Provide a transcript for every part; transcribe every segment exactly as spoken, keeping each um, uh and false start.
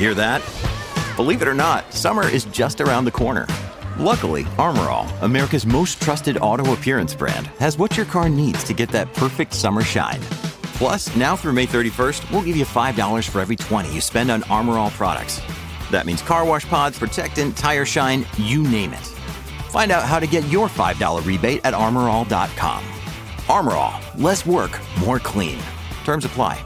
Hear that? Believe it or not, summer is just around the corner. Luckily, Armor All, America's most trusted auto appearance brand, has what your car needs to get that perfect summer shine. Plus, now through May thirty-first, we'll give you five dollars for every twenty you spend on Armor All products. That means car wash pods, protectant, tire shine, you name it. Find out how to get your five dollars rebate at armor all dot com. Armor All, less work, more clean. Terms apply.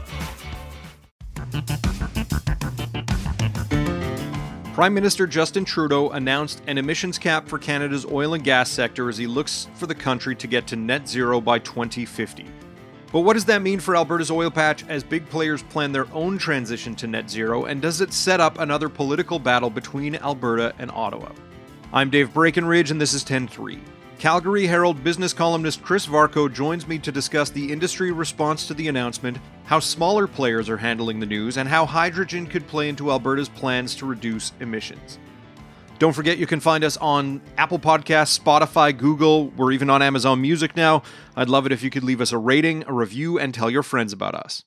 Prime Minister Justin Trudeau announced an emissions cap for Canada's oil and gas sector as he looks for the country to get to net zero by twenty fifty. But what does that mean for Alberta's oil patch as big players plan their own transition to net zero, and does it set up another political battle between Alberta and Ottawa? I'm Dave Breckenridge, and this is ten three. Calgary Herald business columnist Chris Varco joins me to discuss the industry response to the announcement, how smaller players are handling the news, and how hydrogen could play into Alberta's plans to reduce emissions. Don't forget you can find us on Apple Podcasts, Spotify, Google. We're even on Amazon Music now. I'd love it if you could leave us a rating, a review, and tell your friends about us.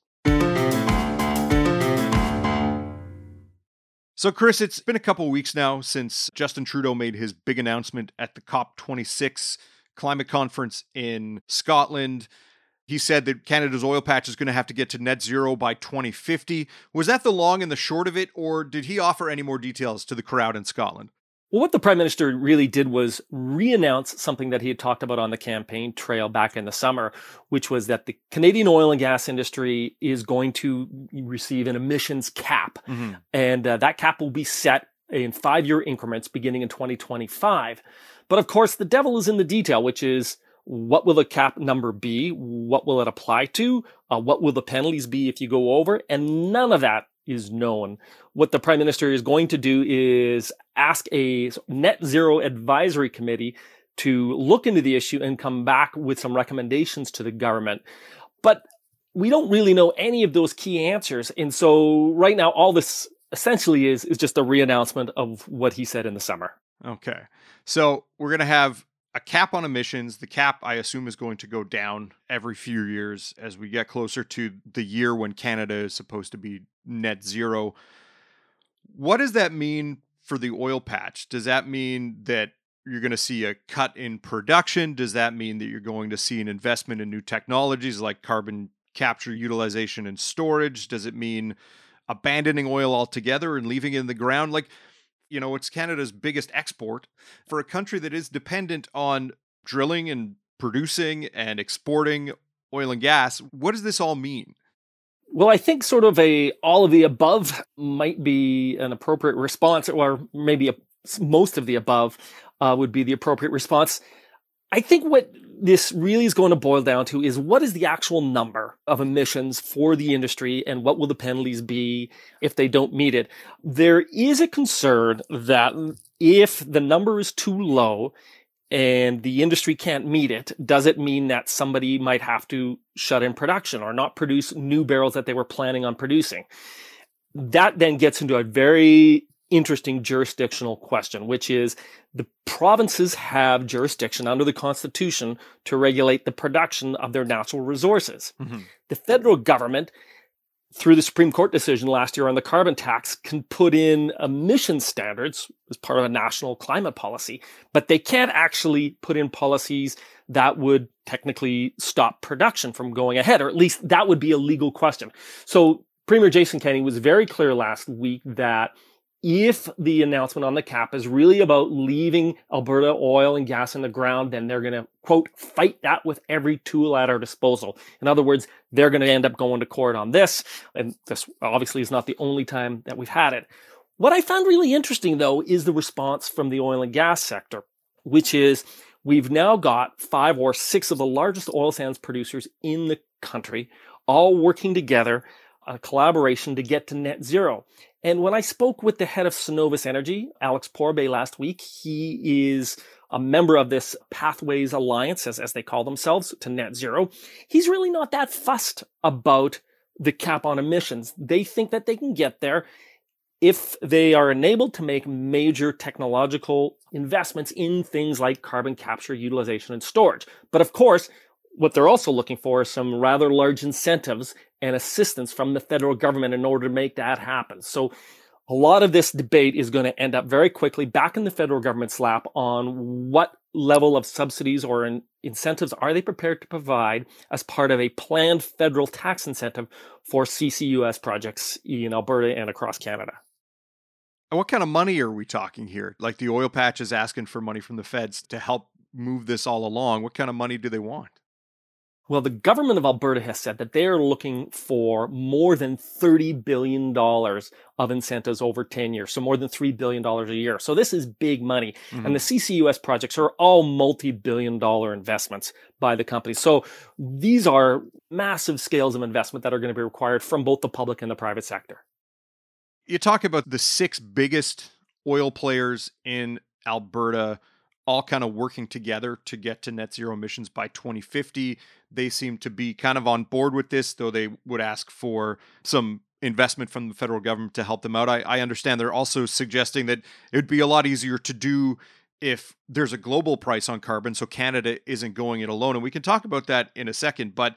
So, Chris, it's been a couple weeks now since Justin Trudeau made his big announcement at the COP twenty-six climate conference in Scotland. He said that Canada's oil patch is going to have to get to net zero by twenty fifty. Was that the long and the short of it, or did he offer any more details to the crowd in Scotland? Well, what the Prime Minister really did was re-announce something that he had talked about on the campaign trail back in the summer, which was that the Canadian oil and gas industry is going to receive an emissions cap. Mm-hmm. And uh, that cap will be set in five-year increments beginning in twenty twenty-five. But of course, the devil is in the detail, which is what will the cap number be? What will it apply to? Uh, what will the penalties be if you go over? And none of that is known. What the Prime Minister is going to do is ask a net zero advisory committee to look into the issue and come back with some recommendations to the government. But we don't really know any of those key answers. And so right now, all this essentially is, is just a re-announcement of what he said in the summer. Okay. So we're going to have a cap on emissions. The cap, I assume, is going to go down every few years as we get closer to the year when Canada is supposed to be net zero. What does that mean for the oil patch? Does that mean that you're going to see a cut in production? Does that mean that you're going to see an investment in new technologies like carbon capture, utilization, and storage? Does it mean abandoning oil altogether and leaving it in the ground? Like, you know, it's Canada's biggest export. For a country that is dependent on drilling and producing and exporting oil and gas, what does this all mean? Well, I think sort of a all of the above might be an appropriate response, or maybe a, most of the above uh, would be the appropriate response. I think what this really is going to boil down to is what is the actual number of emissions for the industry and what will the penalties be if they don't meet it? There is a concern that if the number is too low and the industry can't meet it, does it mean that somebody might have to shut in production or not produce new barrels that they were planning on producing? That then gets into a very interesting jurisdictional question, which is the provinces have jurisdiction under the Constitution to regulate the production of their natural resources. Mm-hmm. The federal government, through the Supreme Court decision last year on the carbon tax, can put in emission standards as part of a national climate policy, but they can't actually put in policies that would technically stop production from going ahead, or at least that would be a legal question. So Premier Jason Kenney was very clear last week that if the announcement on the cap is really about leaving Alberta oil and gas in the ground, then they're going to, quote, fight that with every tool at our disposal. In other words, they're going to end up going to court on this. And this obviously is not the only time that we've had it. What I found really interesting, though, is the response from the oil and gas sector, which is we've now got five or six of the largest oil sands producers in the country all working together, a collaboration to get to net zero. And when I spoke with the head of Cenovus Energy, Alex Pourbaix, last week, he is a member of this Pathways Alliance, as, as they call themselves, to net zero. He's really not that fussed about the cap on emissions. They think that they can get there if they are enabled to make major technological investments in things like carbon capture, utilization, and storage. But of course, what they're also looking for is some rather large incentives and assistance from the federal government in order to make that happen. So A lot of this debate is going to end up very quickly back in the federal government's lap on what level of subsidies or in incentives are they prepared to provide as part of a planned federal tax incentive for C C U S projects in Alberta and across Canada. And what kind of money are we talking here? Like the oil patch is asking for money from the feds to help move this all along. What kind of money do they want? Well, the government of Alberta has said that they are looking for more than thirty billion dollars of incentives over ten years, so more than three billion dollars a year. So this is big money. Mm-hmm. And the C C U S projects are all multi-billion dollar investments by the company. So these are massive scales of investment that are going to be required from both the public and the private sector. You talk about the six biggest oil players in Alberta all kind of working together to get to net zero emissions by twenty fifty. They seem to be kind of on board with this, though they would ask for some investment from the federal government to help them out. I, I understand they're also suggesting that it would be a lot easier to do if there's a global price on carbon, so Canada isn't going it alone. And we can talk about that in a second, but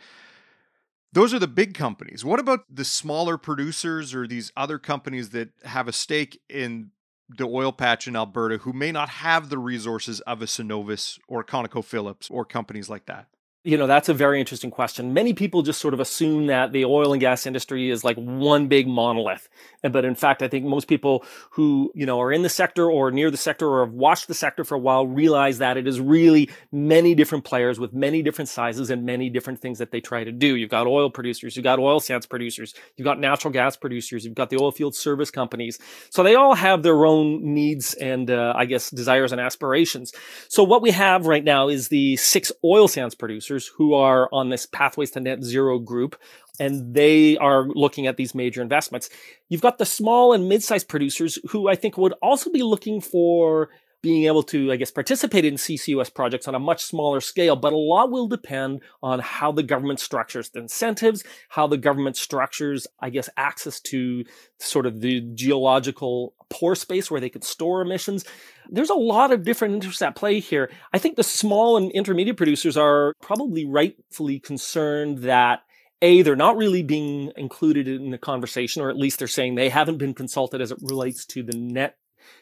those are the big companies. What about the smaller producers or these other companies that have a stake in the oil patch in Alberta who may not have the resources of a Cenovus or ConocoPhillips or companies like that? You know, that's a very interesting question. Many people just sort of assume that the oil and gas industry is like one big monolith. But in fact, I think most people who, you know, are in the sector or near the sector or have watched the sector for a while realize that it is really many different players with many different sizes and many different things that they try to do. You've got oil producers, you've got oil sands producers, you've got natural gas producers, you've got the oil field service companies. So they all have their own needs and, uh, I guess, desires and aspirations. So what we have right now is the six oil sands producers who are on this Pathways to Net Zero group, and they are looking at these major investments. You've got the small and mid-sized producers who I think would also be looking for being able to, I guess, participate in C C U S projects on a much smaller scale, but a lot will depend on how the government structures the incentives, how the government structures, I guess, access to sort of the geological pore space where they can store emissions. There's a lot of different interests at play here. I think the small and intermediate producers are probably rightfully concerned that A, they're not really being included in the conversation, or at least they're saying they haven't been consulted as it relates to the net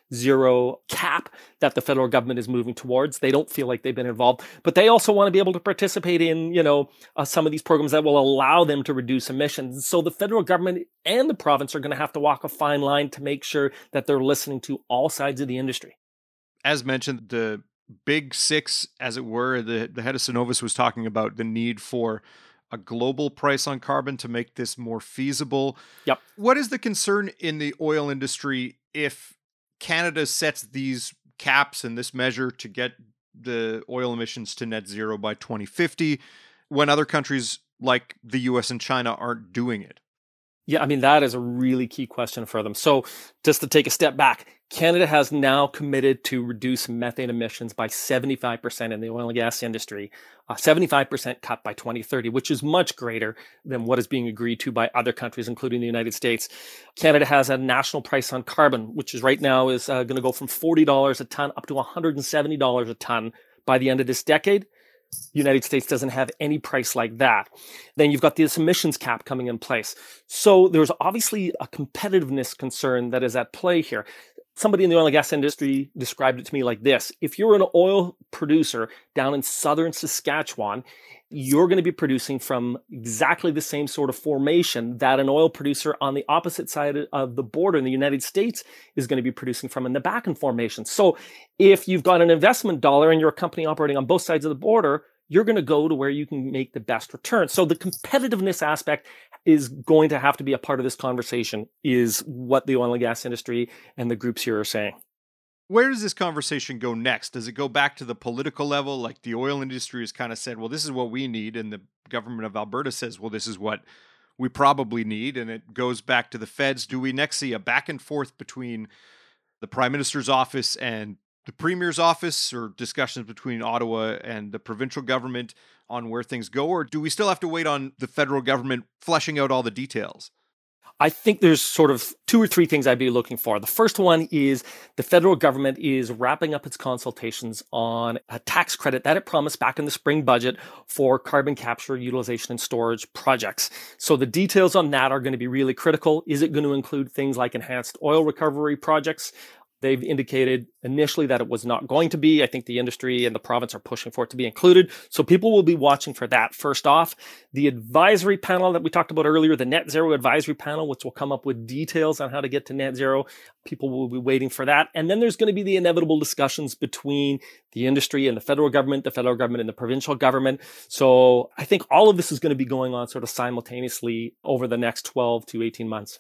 zero cap that the federal government is moving towards. They don't feel like they've been involved, but they also want to be able to participate in, you know, uh, some of these programs that will allow them to reduce emissions. So the federal government and the province are going to have to walk a fine line to make sure that they're listening to all sides of the industry. As mentioned, the big six, as it were, the, the head of Cenovus was talking about the need for a global price on carbon to make this more feasible. Yep. What is the concern in the oil industry if Canada sets these caps and this measure to get the oil emissions to net zero by twenty fifty when other countries like the U S and China aren't doing it? Yeah, I mean, that is a really key question for them. So just to take a step back, Canada has now committed to reduce methane emissions by seventy-five percent in the oil and gas industry, uh, seventy-five percent cut by twenty thirty, which is much greater than what is being agreed to by other countries, including the United States. Canada has a national price on carbon, which is right now is uh, going to go from forty dollars a ton up to one hundred seventy dollars a ton by the end of this decade. The United States doesn't have any price like that. Then you've got this emissions cap coming in place. So there's obviously a competitiveness concern that is at play here. Somebody in the oil and gas industry described it to me like this. If you're an oil producer down in southern Saskatchewan, you're going to be producing from exactly the same sort of formation that an oil producer on the opposite side of the border in the United States is going to be producing from in the Bakken formation. So if you've got an investment dollar and you're a company operating on both sides of the border, you're going to go to where you can make the best return. So the competitiveness aspect is going to have to be a part of this conversation, is what the oil and gas industry and the groups here are saying. Where does this conversation go next? Does it go back to the political level? Like the oil industry has kind of said, well, this is what we need. And the government of Alberta says, well, this is what we probably need. And it goes back to the feds. Do we next see a back and forth between the Prime Minister's office and the Premier's office, or discussions between Ottawa and the provincial government on where things go? Or do we still have to wait on the federal government fleshing out all the details? I think there's sort of two or three things I'd be looking for. The first one is the federal government is wrapping up its consultations on a tax credit that it promised back in the spring budget for carbon capture, utilization, and storage projects. So the details on that are going to be really critical. Is it going to include things like enhanced oil recovery projects? They've indicated initially that it was not going to be. I think the industry and the province are pushing for it to be included. So people will be watching for that. First off, the advisory panel that we talked about earlier, the Net Zero Advisory Panel, which will come up with details on how to get to net zero. People will be waiting for that. And then there's going to be the inevitable discussions between the industry and the federal government, the federal government and the provincial government. So I think all of this is going to be going on sort of simultaneously over the next twelve to eighteen months.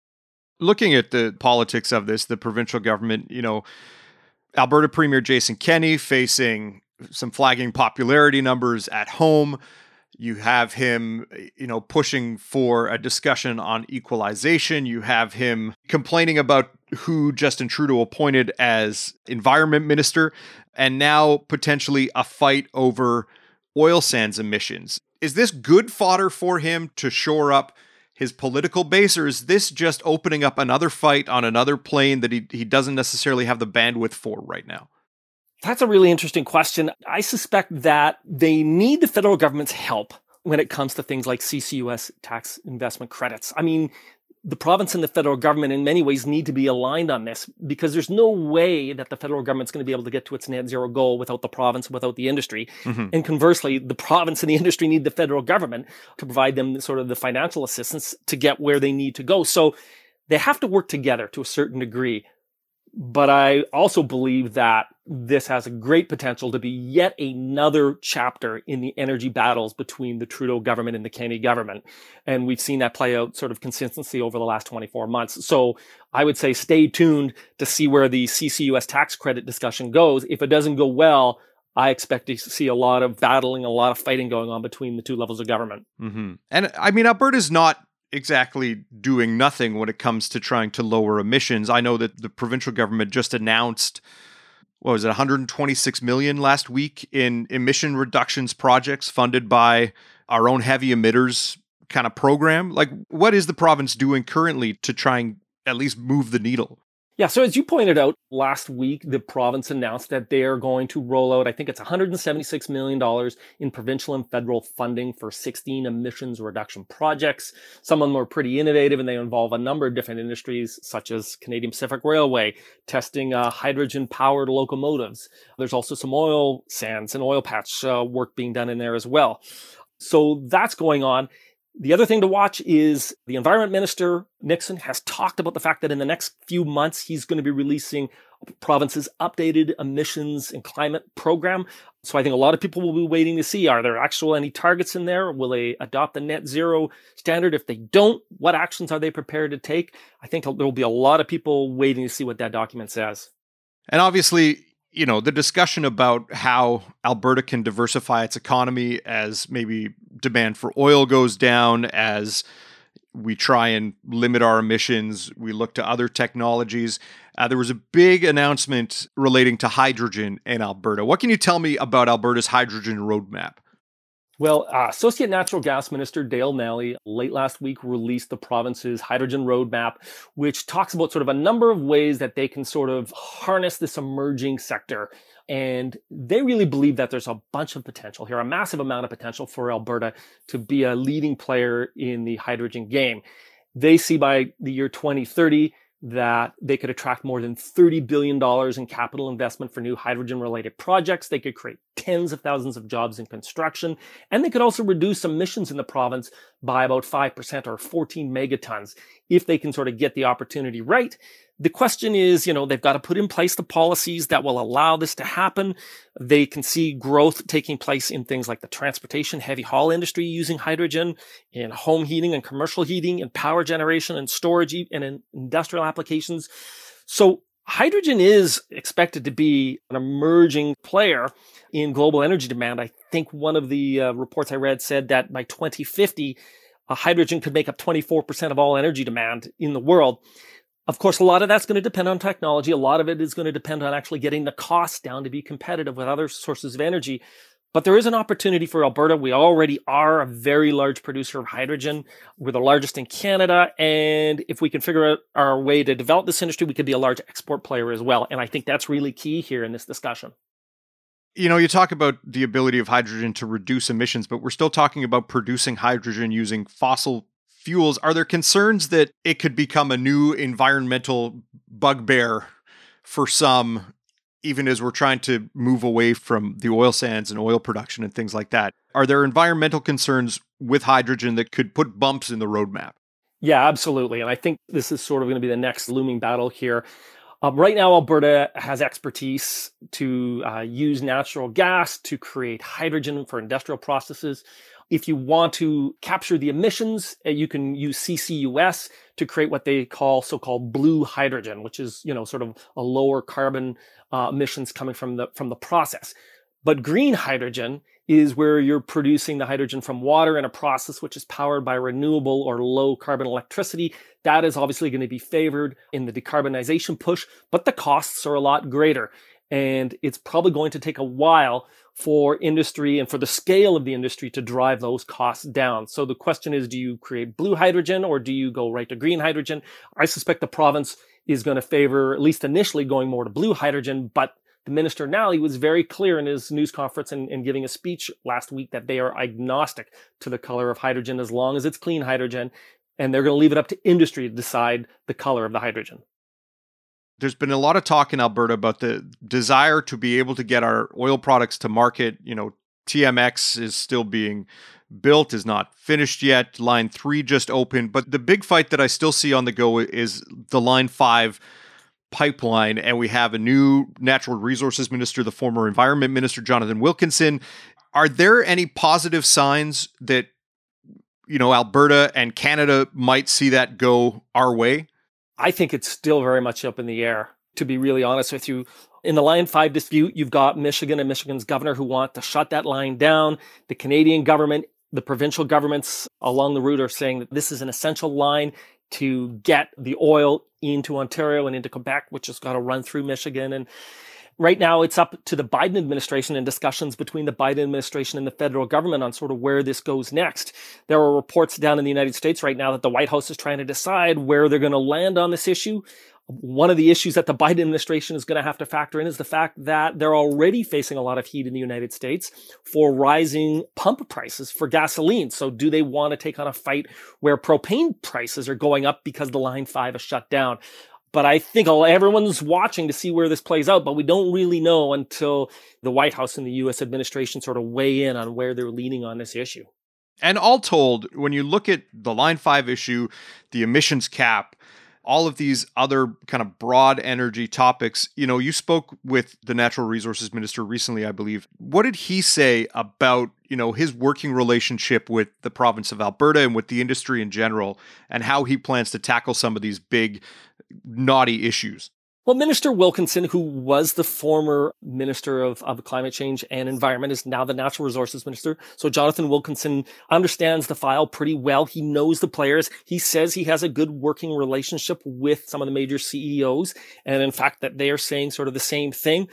Looking at the politics of this, the provincial government, you know, Alberta Premier Jason Kenney facing some flagging popularity numbers at home. You have him, you know, pushing for a discussion on equalization. You have him complaining about who Justin Trudeau appointed as environment minister, and now potentially a fight over oil sands emissions. Is this good fodder for him to shore up his political base, or is this just opening up another fight on another plane that he, he doesn't necessarily have the bandwidth for right now? That's a really interesting question. I suspect that they need the federal government's help when it comes to things like C C U S tax investment credits. I mean, the province and the federal government in many ways need to be aligned on this, because there's no way that the federal government's going to be able to get to its net zero goal without the province, without the industry. Mm-hmm. And conversely, the province and the industry need the federal government to provide them sort of the financial assistance to get where they need to go. So they have to work together to a certain degree. But I also believe that this has a great potential to be yet another chapter in the energy battles between the Trudeau government and the Kenney government. And we've seen that play out sort of consistently over the last twenty-four months. So I would say stay tuned to see where the C C U S tax credit discussion goes. If it doesn't go well, I expect to see a lot of battling, a lot of fighting going on between the two levels of government. Mm-hmm. And I mean, Alberta's not exactly doing nothing when it comes to trying to lower emissions. I know that the provincial government just announced, what was it, one hundred twenty-six million dollars last week in emission reductions projects funded by our own heavy emitters kind of program. Like, what is the province doing currently to try and at least move the needle? Yeah, so as you pointed out, last week, the province announced that they are going to roll out, I think it's one hundred seventy-six million dollars in provincial and federal funding for sixteen emissions reduction projects. Some of them are pretty innovative, and they involve a number of different industries, such as Canadian Pacific Railway, testing uh, hydrogen-powered locomotives. There's also some oil sands and oil patch uh, work being done in there as well. So that's going on. The other thing to watch is the Environment Minister, Nixon, has talked about the fact that in the next few months, he's going to be releasing province's updated emissions and climate program. So I think a lot of people will be waiting to see, are there actual any targets in there? Will they adopt the net zero standard? If they don't, what actions are they prepared to take? I think there will be a lot of people waiting to see what that document says. And obviously, you know, the discussion about how Alberta can diversify its economy as maybe demand for oil goes down, as we try and limit our emissions, we look to other technologies. Uh, there was a big announcement relating to hydrogen in Alberta. What can you tell me about Alberta's hydrogen roadmap? Well, uh, Associate Natural Gas Minister Dale Nally late last week released the province's hydrogen roadmap, which talks about sort of a number of ways that they can sort of harness this emerging sector. And they really believe that there's a bunch of potential here, a massive amount of potential for Alberta to be a leading player in the hydrogen game. They see by the year twenty thirty that they could attract more than thirty billion dollars in capital investment for new hydrogen-related projects. They could create tens of thousands of jobs in construction, and they could also reduce emissions in the province by about five percent or fourteen megatons if they can sort of get the opportunity right. The question is, you know, they've got to put in place the policies that will allow this to happen. They can see growth taking place in things like the transportation, heavy haul industry using hydrogen, in home heating and commercial heating, and power generation and storage, and in industrial applications. So hydrogen is expected to be an emerging player in global energy demand. I think one of the uh, reports I read said that by twenty fifty, uh, hydrogen could make up twenty-four percent of all energy demand in the world. Of course, a lot of that's going to depend on technology. A lot of it is going to depend on actually getting the costs down to be competitive with other sources of energy. But there is an opportunity for Alberta. We already are a very large producer of hydrogen. We're the largest in Canada. And if we can figure out our way to develop this industry, we could be a large export player as well. And I think that's really key here in this discussion. You know, you talk about the ability of hydrogen to reduce emissions, but we're still talking about producing hydrogen using fossil fuels. Are there concerns that it could become a new environmental bugbear for some, even as we're trying to move away from the oil sands and oil production and things like that? Are there environmental concerns with hydrogen that could put bumps in the roadmap? Yeah, absolutely. And I think this is sort of going to be the next looming battle here. Um, right now, Alberta has expertise to uh, use natural gas to create hydrogen for industrial processes. If you want to capture the emissions, uh, you can use C C U S to create what they call so-called blue hydrogen, which is, you know, sort of a lower carbon uh, emissions coming from the from the process. But green hydrogen is where you're producing the hydrogen from water in a process which is powered by renewable or low carbon electricity. That is obviously going to be favored in the decarbonization push, but the costs are a lot greater. And it's probably going to take a while for industry and for the scale of the industry to drive those costs down. So the question is, do you create blue hydrogen or do you go right to green hydrogen? I suspect the province is going to favor, at least initially, going more to blue hydrogen, but the minister now, he was very clear in his news conference and, and giving a speech last week that they are agnostic to the color of hydrogen as long as it's clean hydrogen, and they're going to leave it up to industry to decide the color of the hydrogen. There's been a lot of talk in Alberta about the desire to be able to get our oil products to market. You know, T M X is still being built, is not finished yet. Line three just opened. But the big fight that I still see on the go is the Line five pipeline. And we have a new natural resources minister, the former environment minister, Jonathan Wilkinson. Are there any positive signs that, you know, Alberta and Canada might see that go our way? I think it's still very much up in the air, to be really honest with you. In the Line five dispute, you've got Michigan and Michigan's governor who want to shut that line down. The Canadian government, the provincial governments along the route are saying that this is an essential line to get the oil into Ontario and into Quebec, which has got to run through Michigan. And right now it's up to the Biden administration and discussions between the Biden administration and the federal government on sort of where this goes next. There are reports down in the United States right now that the White House is trying to decide where they're going to land on this issue. One of the issues that the Biden administration is going to have to factor in is the fact that they're already facing a lot of heat in the United States for rising pump prices for gasoline. So do they want to take on a fight where propane prices are going up because the Line five is shut down? But I think everyone's watching to see where this plays out, but we don't really know until the White House and the U S administration sort of weigh in on where they're leaning on this issue. And all told, when you look at the Line five issue, the emissions cap, all of these other kind of broad energy topics, you know, you spoke with the Natural Resources Minister recently, I believe. What did he say about, you know, his working relationship with the province of Alberta and with the industry in general, and how he plans to tackle some of these big, knotty issues? Well, Minister Wilkinson, who was the former Minister of, of Climate Change and Environment, is now the Natural Resources Minister. So Jonathan Wilkinson understands the file pretty well. He knows the players. He says he has a good working relationship with some of the major C E Os. And in fact, that they are saying sort of the same thing.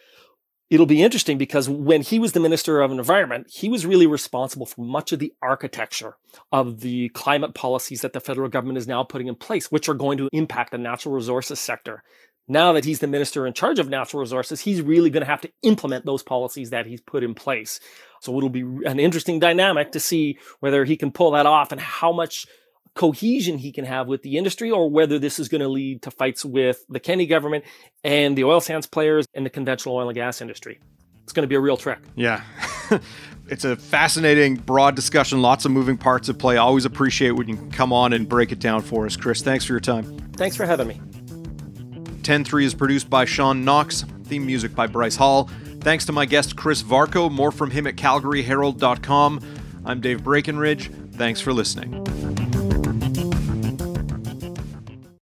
It'll be interesting because when he was the Minister of Environment, he was really responsible for much of the architecture of the climate policies that the federal government is now putting in place, which are going to impact the natural resources sector. Now that he's the minister in charge of natural resources, he's really going to have to implement those policies that he's put in place. So it'll be an interesting dynamic to see whether he can pull that off and how much cohesion he can have with the industry, or whether this is going to lead to fights with the Kenney government and the oil sands players and the conventional oil and gas industry. It's going to be a real trick. Yeah. It's a fascinating, broad discussion. Lots of moving parts at play. Always appreciate when you can come on and break it down for us, Chris. Thanks for your time. Thanks for having me. ten three is produced by Sean Knox. Theme music by Bryce Hall. Thanks to my guest, Chris Varco. More from him at calgary herald dot com. I'm Dave Breckenridge. Thanks for listening.